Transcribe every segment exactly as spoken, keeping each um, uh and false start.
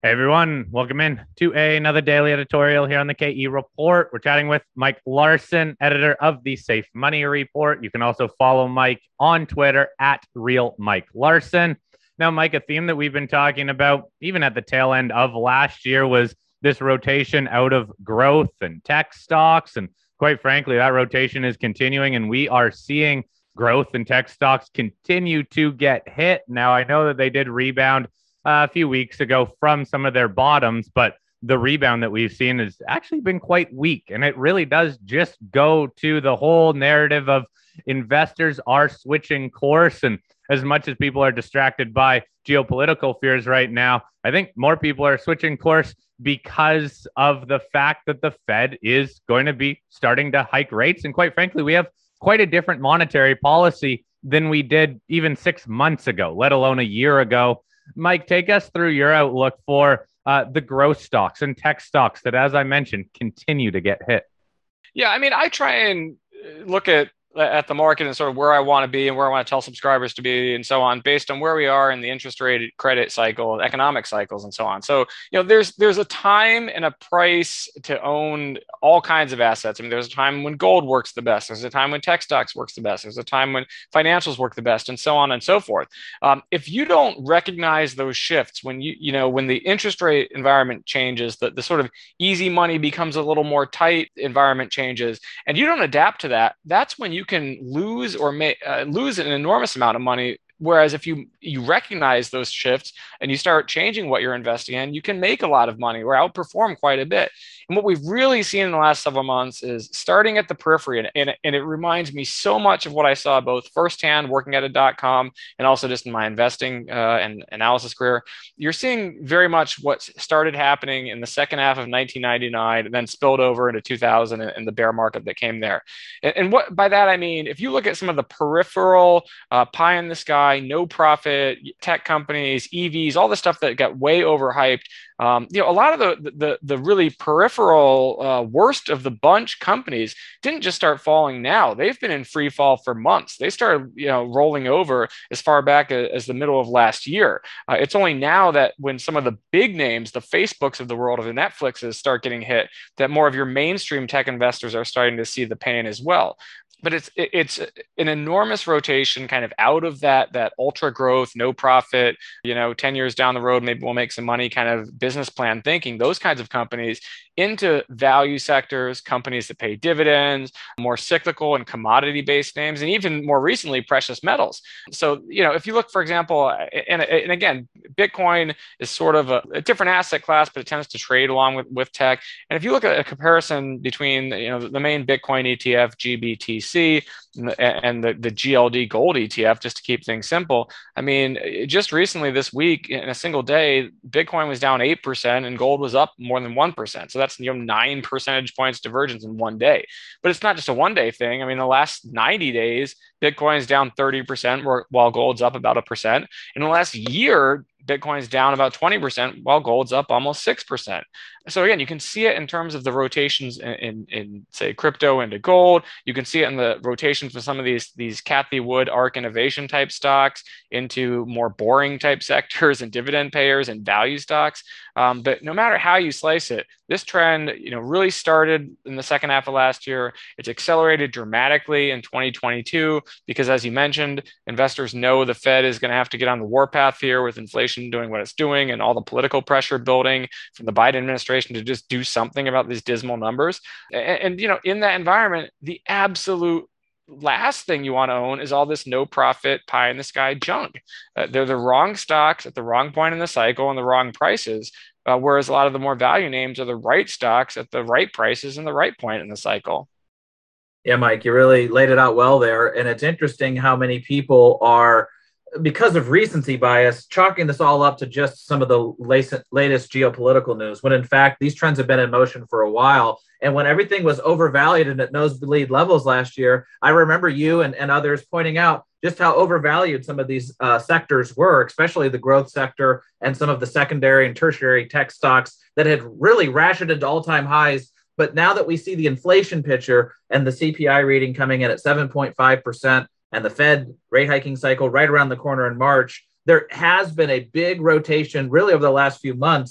Hey everyone, welcome in to another daily editorial here on the K E Report. We're chatting with Mike Larson, editor of the Safe Money Report. You can also follow Mike on Twitter at Real Mike Larson. Now, Mike, a theme that we've been talking about even at the tail end of last year was this rotation out of growth and tech stocks. And quite frankly, that rotation is continuing, and we are seeing growth and tech stocks continue to get hit. Now, I know that they did rebound Uh, a few weeks ago from some of their bottoms, but the rebound that we've seen has actually been quite weak. And it really does just go to the whole narrative of investors are switching course. And as much as people are distracted by geopolitical fears right now, I think more people are switching course because of the fact that the Fed is going to be starting to hike rates. And quite frankly, we have quite a different monetary policy than we did even six months ago, let alone a year ago. Mike, take us through your outlook for uh, the growth stocks and tech stocks that, as I mentioned, continue to get hit. Yeah, I mean, I try and look at at the market and sort of where I want to be and where I want to tell subscribers to be and so on, based on where we are in the interest rate credit cycle, economic cycles, and so on. So, you know, there's there's a time and a price to own all kinds of assets. I mean, there's a time when gold works the best. There's a time when tech stocks works the best. There's a time when financials work the best, and so on and so forth. Um, if you don't recognize those shifts, when you you know when the interest rate environment changes, the, the sort of easy money becomes a little more tight environment changes, and you don't adapt to that, that's when you can lose or may, uh, lose an enormous amount of money. Whereas if you you recognize those shifts and you start changing what you're investing in, you can make a lot of money or outperform quite a bit. And what we've really seen in the last several months is starting at the periphery. And, and, and it reminds me so much of what I saw both firsthand working at a dot com and also just in my investing uh, and analysis career. You're seeing very much what started happening in the second half of nineteen ninety-nine and then spilled over into two thousand and, and the bear market that came there. And, and what by that I mean, if you look at some of the peripheral uh, pie in the sky, no profit tech companies, E Vs, all the stuff that got way overhyped. Um, you know, a lot of the the, the really peripheral uh, worst of the bunch companies didn't just start falling now. They've been in free fall for months. They started, you know, rolling over as far back as the middle of last year. Uh, it's only now that when some of the big names, the Facebooks of the world or the Netflixes start getting hit, that more of your mainstream tech investors are starting to see the pain as well. But it's it's an enormous rotation kind of out of that that ultra growth, no profit, you know, ten years down the road, maybe we'll make some money kind of business plan thinking, those kinds of companies into value sectors, companies that pay dividends, more cyclical and commodity based names, and even more recently, precious metals. So, you know, if you look, for example, and, and again, Bitcoin is sort of a, a different asset class, but it tends to trade along with, with tech. And if you look at a comparison between, you know, the main Bitcoin E T F, G B T C, and the, and the, the G L D gold E T F, just to keep things simple. I mean, just recently this week, in a single day, Bitcoin was down eight percent and gold was up more than one percent. So that's, you know, nine percentage points divergence in one day. But it's not just a one day thing. I mean, the last ninety days, Bitcoin is down thirty percent while gold's up about a percent. In the last year, Bitcoin's down about twenty percent while gold's up almost six percent. So again, you can see it in terms of the rotations in, in, in say crypto into gold. You can see it in the rotations for some of these these Cathie Wood, ARK Innovation type stocks into more boring type sectors and dividend payers and value stocks. Um, but no matter how you slice it, this trend, you know, really started in the second half of last year. It's accelerated dramatically in twenty twenty-two because, as you mentioned, investors know the Fed is going to have to get on the warpath here with inflation doing what it's doing and all the political pressure building from the Biden administration to just do something about these dismal numbers. And, and you know, in that environment, the absolute last thing you want to own is all this no profit pie in the sky junk. Uh, they're the wrong stocks at the wrong point in the cycle and the wrong prices. Uh, whereas a lot of the more value names are the right stocks at the right prices and the right point in the cycle. Yeah, Mike, you really laid it out well there. And it's interesting how many people are, because of recency bias, chalking this all up to just some of the latest geopolitical news, when in fact, these trends have been in motion for a while. And when everything was overvalued and at nosebleed levels last year, I remember you and, and others pointing out just how overvalued some of these uh, sectors were, especially the growth sector and some of the secondary and tertiary tech stocks that had really ratcheted to all-time highs. But now that we see the inflation picture and the C P I reading coming in at seven point five percent and the Fed rate hiking cycle right around the corner in March, there has been a big rotation really over the last few months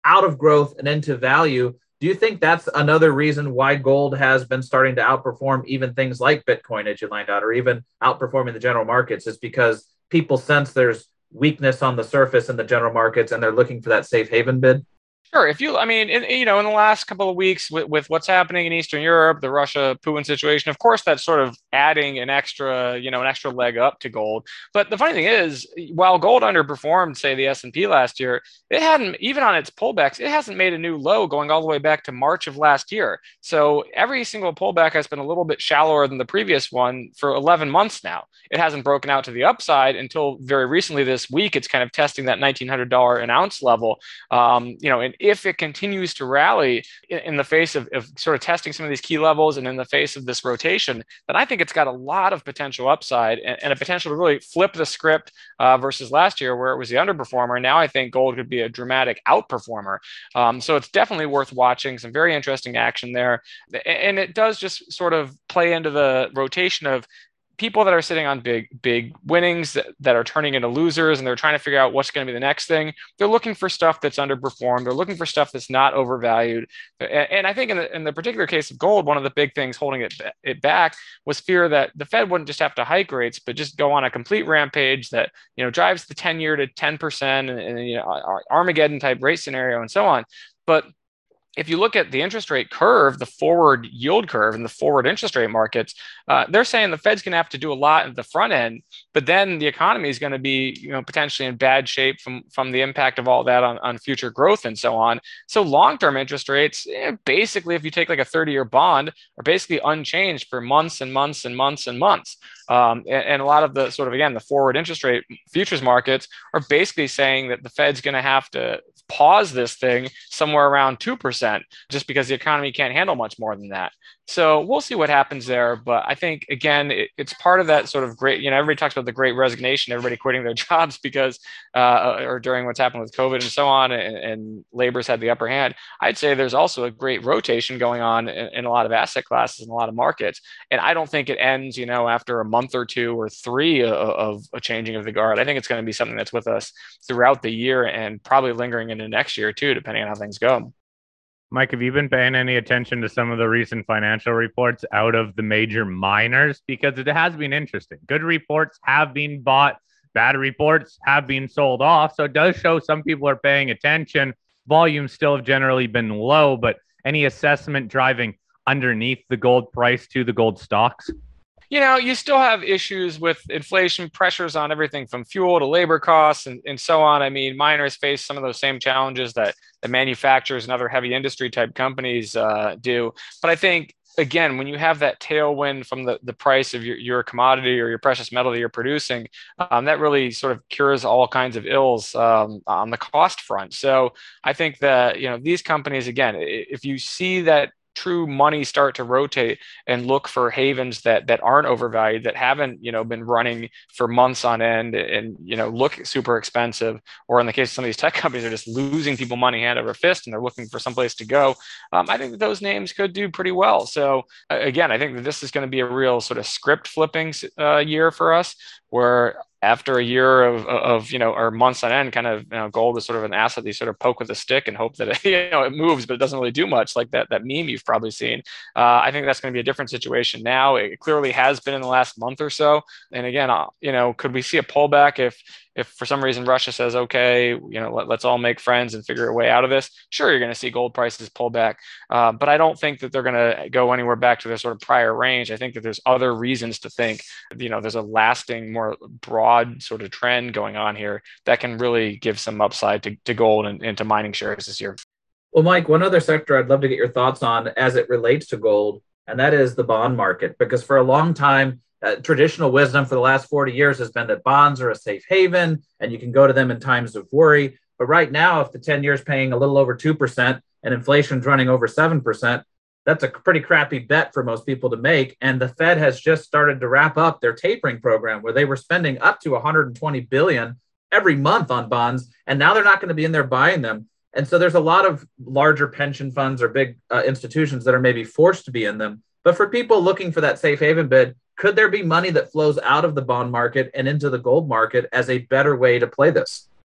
out of growth and into value. Do you think that's another reason why gold has been starting to outperform even things like Bitcoin, as you lined out, or even outperforming the general markets, is because people sense there's weakness on the surface in the general markets and they're looking for that safe haven bid? Sure. If you, I mean, in, you know, in the last couple of weeks with, with what's happening in Eastern Europe, the Russia-Putin situation, of course, that's sort of adding an extra, you know, an extra leg up to gold. But the funny thing is, while gold underperformed, say, the S and P last year, it hadn't, even on its pullbacks, it hasn't made a new low going all the way back to March of last year. So every single pullback has been a little bit shallower than the previous one for eleven months now. It hasn't broken out to the upside until very recently this week. It's kind of testing that nineteen hundred dollars an ounce level, um, you know, and if it continues to rally in, in the face of, of sort of testing some of these key levels and in the face of this rotation, then I think it's got a lot of potential upside and, and a potential to really flip the script uh, versus last year where it was the underperformer. Now I think gold could be a dramatic outperformer. Um, so it's definitely worth watching. Some very interesting action there. And it does just sort of play into the rotation of people that are sitting on big, big winnings that, that are turning into losers, and they're trying to figure out what's going to be the next thing. They're looking for stuff that's underperformed. They're looking for stuff that's not overvalued. And, and I think in the, in the particular case of gold, one of the big things holding it, it back was fear that the Fed wouldn't just have to hike rates, but just go on a complete rampage that, you know, drives the ten year to ten percent and, and you know, Armageddon type rate scenario and so on. But if you look at the interest rate curve, the forward yield curve and the forward interest rate markets, uh, they're saying the Fed's going to have to do a lot at the front end, but then the economy is going to be, you know, potentially in bad shape from, from the impact of all that on, on future growth and so on. So long-term interest rates, eh, basically, if you take like a thirty year bond, are basically unchanged for months and months and months and months. Um, and, and a lot of the sort of, again, the forward interest rate futures markets are basically saying that the Fed's going to have to pause this thing somewhere around two percent just because the economy can't handle much more than that. So we'll see what happens there. But I think, again, it, it's part of that sort of great, you know, everybody talks about the great resignation, everybody quitting their jobs because, uh, or during what's happened with COVID and so on, and, and labor's had the upper hand. I'd say there's also a great rotation going on in, in a lot of asset classes and a lot of markets. And I don't think it ends, you know, after a month or two or three of, of a changing of the guard. I think it's going to be something that's with us throughout the year and probably lingering into next year too, depending on how things go. Mike, have you been paying any attention to some of the recent financial reports out of the major miners? Because it has been interesting. Good reports have been bought. Bad reports have been sold off. So it does show some people are paying attention. Volumes still have generally been low, but any assessment driving underneath the gold price to the gold stocks? You know, you still have issues with inflation pressures on everything from fuel to labor costs and, and so on. I mean, miners face some of those same challenges that the manufacturers and other heavy industry type companies uh, do. But I think, again, when you have that tailwind from the, the price of your, your commodity or your precious metal that you're producing, um, that really sort of cures all kinds of ills um, on the cost front. So I think that, you know, these companies, again, if you see that true money start to rotate and look for havens that that aren't overvalued, that haven't, you know, been running for months on end and, you know, look super expensive, or in the case of some of these tech companies are just losing people money hand over fist and they're looking for someplace to go. Um, I think that those names could do pretty well. So uh, again, I think that this is going to be a real sort of script flipping uh, year for us, where after a year of, of, you know, or months on end, kind of, you know, gold is sort of an asset that you sort of poke with a stick and hope that it, you know, it moves, but it doesn't really do much, like that, that meme you've probably seen. Uh, I think that's going to be a different situation now. It clearly has been in the last month or so. And again, uh, you know, could we see a pullback if, if for some reason Russia says, okay, you know, let, let's all make friends and figure a way out of this? Sure, you're going to see gold prices pull back. Uh, but I don't think that they're going to go anywhere back to their sort of prior range. I think that there's other reasons to think, you know, there's a lasting, more broad sort of trend going on here that can really give some upside to, to gold and, and to mining shares this year. Well, Mike, one other sector I'd love to get your thoughts on as it relates to gold, and that is the bond market. Because for a long time, Uh, traditional wisdom for the last forty years has been that bonds are a safe haven and you can go to them in times of worry. But right now, if the ten year is paying a little over two percent and inflation's running over seven percent, that's a pretty crappy bet for most people to make. And the Fed has just started to wrap up their tapering program where they were spending up to one hundred twenty billion dollars every month on bonds. And now they're not going to be in there buying them. And so there's a lot of larger pension funds or big uh, institutions that are maybe forced to be in them. But for people looking for that safe haven bid, could there be money that flows out of the bond market and into the gold market as a better way to play this?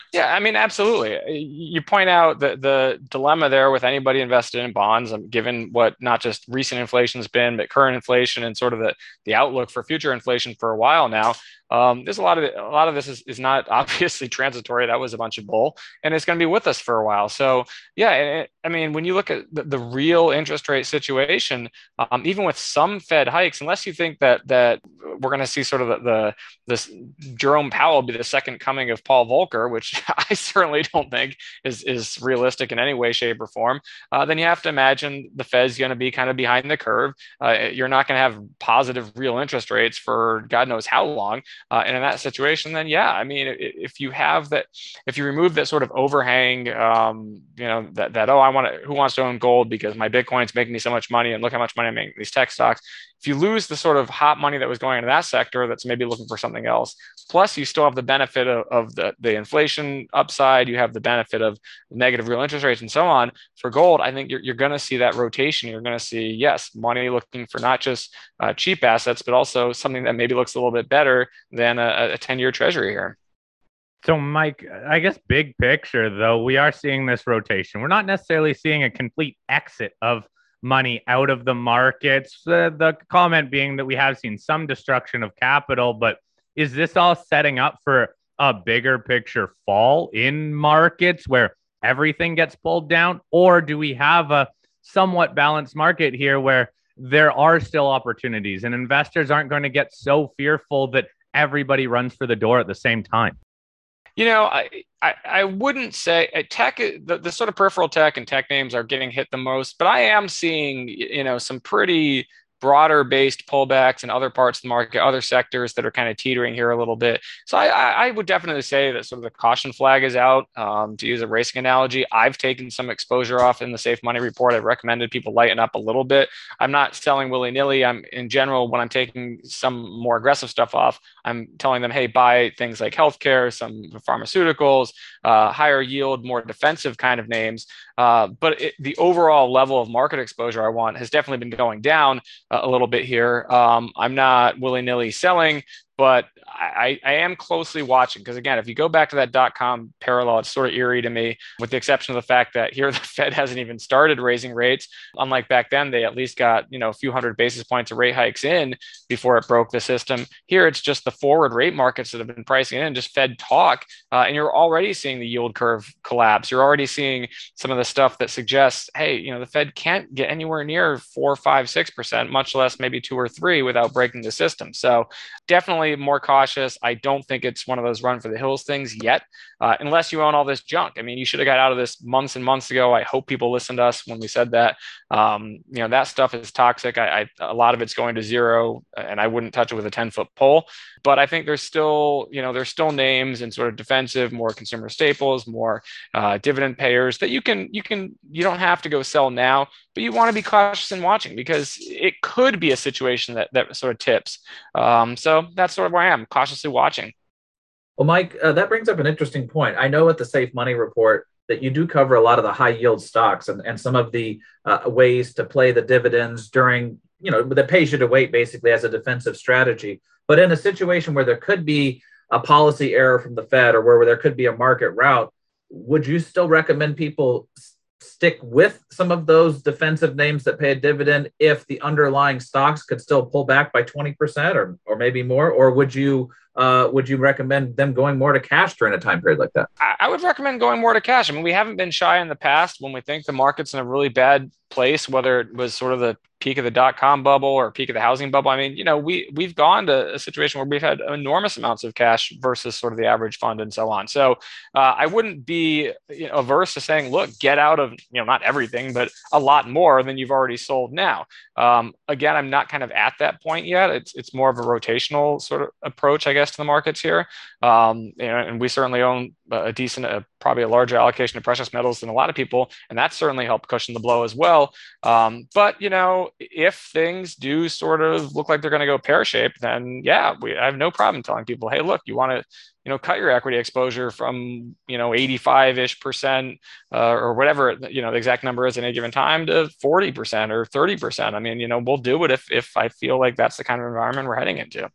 Yeah, I mean, absolutely. You point out the the dilemma there with anybody invested in bonds, um, given what not just recent inflation has been, but current inflation and sort of the the outlook for future inflation for a while now. Um, there's a lot of it, a lot of this is, is not obviously transitory. That was a bunch of bull, and it's going to be with us for a while. So yeah, it, I mean, when you look at the, the real interest rate situation, um, even with some Fed hikes, unless you think that that we're going to see sort of the, the this Jerome Powell be the second coming of Paul Volcker, which I certainly don't think is is realistic in any way, shape, or form, uh, then you have to imagine the Fed's going to be kind of behind the curve. Uh, you're not going to have positive real interest rates for God knows how long. Uh, and in that situation, then yeah, I mean, if you have that, if you remove that sort of overhang, um, you know, that that oh, I want to, who wants to own gold because my Bitcoin's making me so much money, and look how much money I'm making these tech stocks. If you lose the sort of hot money that was going into that sector, that's maybe looking for something else. Plus, you still have the benefit of, of the, the inflation upside. You have the benefit of negative real interest rates and so on. For gold, I think you're, you're going to see that rotation. You're going to see, yes, money looking for not just uh, cheap assets, but also something that maybe looks a little bit better than a, a ten-year treasury here. So, Mike, I guess big picture, though, we are seeing this rotation. We're not necessarily seeing a complete exit of money out of the markets. Uh, the comment being that we have seen some destruction of capital, but is this all setting up for a bigger picture fall in markets where everything gets pulled down? Or do we have a somewhat balanced market here where there are still opportunities and investors aren't going to get so fearful that everybody runs for the door at the same time? You know, I, I, I wouldn't say uh, tech, the, the sort of peripheral tech and tech names are getting hit the most, but I am seeing, you know, some pretty broader based pullbacks in other parts of the market, other sectors that are kind of teetering here a little bit. So I, I would definitely say that sort of the caution flag is out. Um, to use a racing analogy, I've taken some exposure off in the Safe Money Report. I've recommended people lighten up a little bit. I'm not selling willy nilly. I'm in general, when I'm taking some more aggressive stuff off, I'm telling them, hey, buy things like healthcare, some pharmaceuticals, uh, higher yield, more defensive kind of names. Uh, but it, the overall level of market exposure I want has definitely been going down a little bit here. Um, I'm not willy-nilly selling, but I, I am closely watching, because again, if you go back to that dot-com parallel, it's sort of eerie to me, with the exception of the fact that here the Fed hasn't even started raising rates. Unlike back then, they at least got, you know, a few hundred basis points of rate hikes in before it broke the system. Here, it's just the forward rate markets that have been pricing in, just Fed talk, uh, and you're already seeing the yield curve collapse. You're already seeing some of the stuff that suggests, hey, you know, the Fed can't get anywhere near four, five, six percent, much less maybe two or three without breaking the system. So definitely more cautious. I don't think it's one of those run for the hills things yet, uh, unless you own all this junk. I mean, you should have got out of this months and months ago. I hope people listened to us when we said that. Um, you know, that stuff is toxic. I, I, a lot of it's going to zero, and I wouldn't touch it with a ten foot pole. But I think there's still, you know, there's still names and sort of defensive, more consumer staples, more uh, dividend payers that you can, you can, you don't have to go sell now, but you want to be cautious in watching, because it could be a situation that that sort of tips. Um, so that's sort of where I am, cautiously watching. Well, Mike, uh, that brings up an interesting point. I know at the Safe Money Report that you do cover a lot of the high yield stocks and, and some of the uh, ways to play the dividends during, you know, that pays you to wait basically as a defensive strategy. But in a situation where there could be a policy error from the Fed, or where, where there could be a market rout, would you still recommend people stick with some of those defensive names that pay a dividend if the underlying stocks could still pull back by twenty percent or, or maybe more? Or would you uh, would you recommend them going more to cash during a time period like that? I would recommend going more to cash. I mean, we haven't been shy in the past when we think the market's in a really bad place, whether it was sort of the peak of the dot-com bubble or peak of the housing bubble. I mean, you know, we, we've gone to a situation where we've had enormous amounts of cash versus sort of the average fund and so on. So uh, I wouldn't be, you know, averse to saying, look, get out of, you know, not everything, but a lot more than you've already sold now. Um, again, I'm not kind of at that point yet. It's it's more of a rotational sort of approach, I guess, to the markets here. Um, you know, and we certainly own a decent, uh, probably a larger allocation of precious metals than a lot of people, and that certainly helped cushion the blow as well. Um, but you know, if things do sort of look like they're going to go pear-shaped, then yeah, we I have no problem telling people, hey, look, you want to, you know, cut your equity exposure from, you know, eighty-five-ish percent uh, or whatever, you know, the exact number is at any given time to forty percent or thirty percent. I mean, you know, we'll do it if if I feel like that's the kind of environment we're heading into.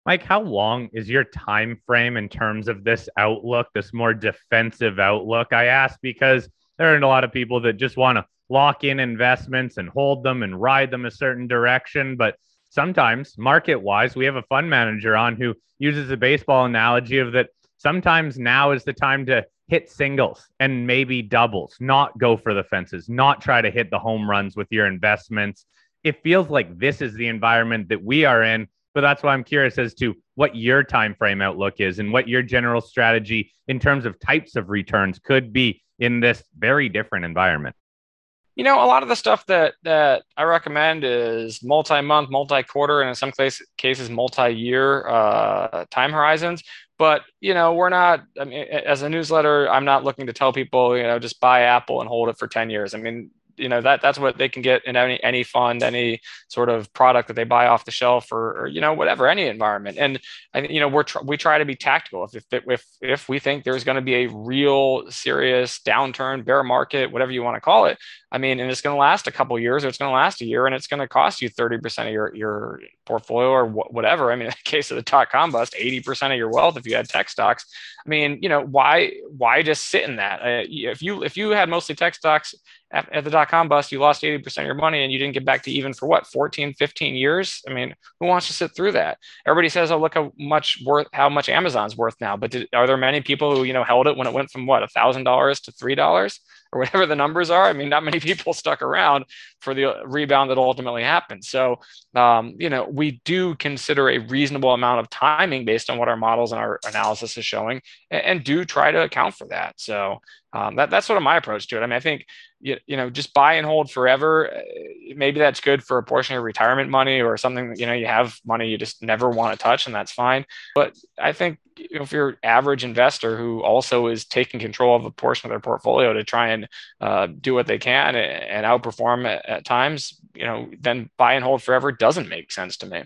Mike, how long is your time frame in terms of this outlook, this more defensive outlook? I ask because there are a lot of people that just want to lock in investments and hold them and ride them a certain direction. But sometimes, market wise, we have a fund manager on who uses a baseball analogy of that sometimes now is the time to hit singles and maybe doubles, not go for the fences, not try to hit the home runs with your investments. It feels like this is the environment that we are in. But that's why I'm curious as to what your time frame outlook is and what your general strategy in terms of types of returns could be in this very different environment. You know, a lot of the stuff that that I recommend is multi-month, multi-quarter, and in some cases, multi-year uh, time horizons. But, you know, we're not, I mean, as a newsletter, I'm not looking to tell people, you know, just buy Apple and hold it for ten years. I mean, you know, that that's what they can get in any any fund, any sort of product that they buy off the shelf, or, or you know, whatever, any environment. And I you know, we're tr- we try to be tactical. If if if if we think there's going to be a real serious downturn, bear market, whatever you want to call it, I mean, and it's going to last a couple of years, or it's going to last a year, and it's going to cost you thirty percent of your your portfolio, or wh- whatever. I mean, in the case of the dot-com bust, eighty percent of your wealth if you had tech stocks. I mean, you know, why why just sit in that? Uh, if you if you had mostly tech stocks at, at the dot-com bust, you lost eighty percent of your money and you didn't get back to even for what, fourteen, fifteen years? I mean, who wants to sit through that? Everybody says, oh, look how much worth, how much Amazon's worth now. But did, are there many people who, you know, held it when it went from what, one thousand dollars to three dollars or whatever the numbers are? I mean, not many people stuck around for the rebound that ultimately happened. So, um, you know, we do consider a reasonable amount of timing based on what our models and our analysis is showing, and, and do try to account for that. So um, that, that's sort of my approach to it. I mean, I think, you, you know, just buy and hold forever. Maybe that's good for a portion of your retirement money or something that, you know, you have money you just never want to touch, and that's fine. But I think if you're an average investor who also is taking control of a portion of their portfolio to try and uh, do what they can and, and outperform at, at times, you know, then buy and hold forever doesn't make sense to me.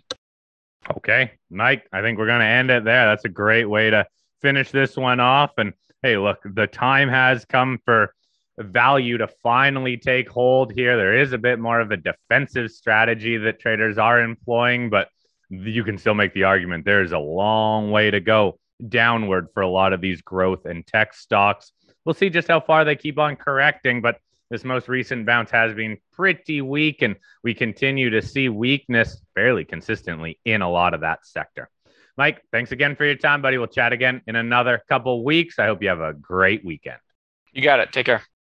Okay, Mike, I think we're going to end it there. That's a great way to finish this one off. And hey, look, the time has come for value to finally take hold here. There is a bit more of a defensive strategy that traders are employing, but you can still make the argument there's a long way to go downward for a lot of these growth and tech stocks. We'll see just how far they keep on correcting, but this most recent bounce has been pretty weak, and we continue to see weakness fairly consistently in a lot of that sector. Mike, thanks again for your time, buddy. We'll chat again in another couple weeks. I hope you have a great weekend. You got it. Take care.